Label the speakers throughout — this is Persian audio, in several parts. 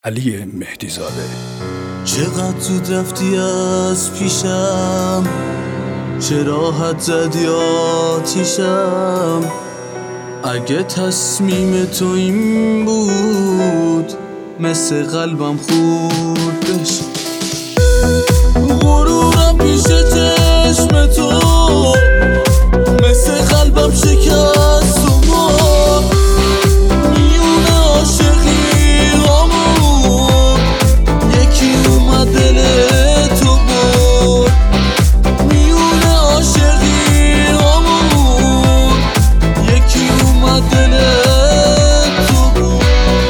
Speaker 1: علی مهدی زاده.
Speaker 2: چقدر زود رفتی از پیشم، چه راحت زدی آتیشم. اگه تصمیم تو این بود مثل قلبم خورد بشه. غرورم پیش چشم تو مثل قلبم شکست و مرد. میونه عاشقی غمون یکی اومد دل تو برد. میونه عاشقی غمون یکی اومد دل تو برد.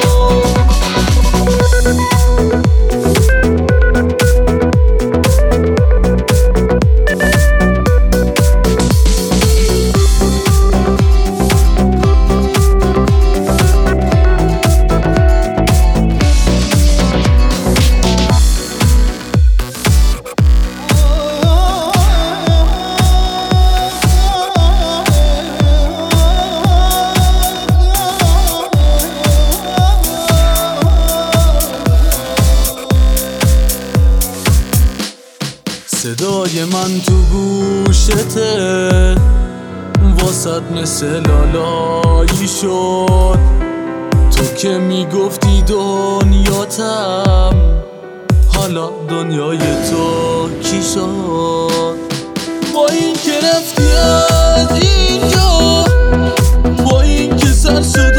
Speaker 2: صدای من تو گوشته واسط مثل لالایی شد. تو که میگفتی دنیاتم، حالا دنیای تو کی شد؟ با این که رفتی از اینجا، با این که سر شد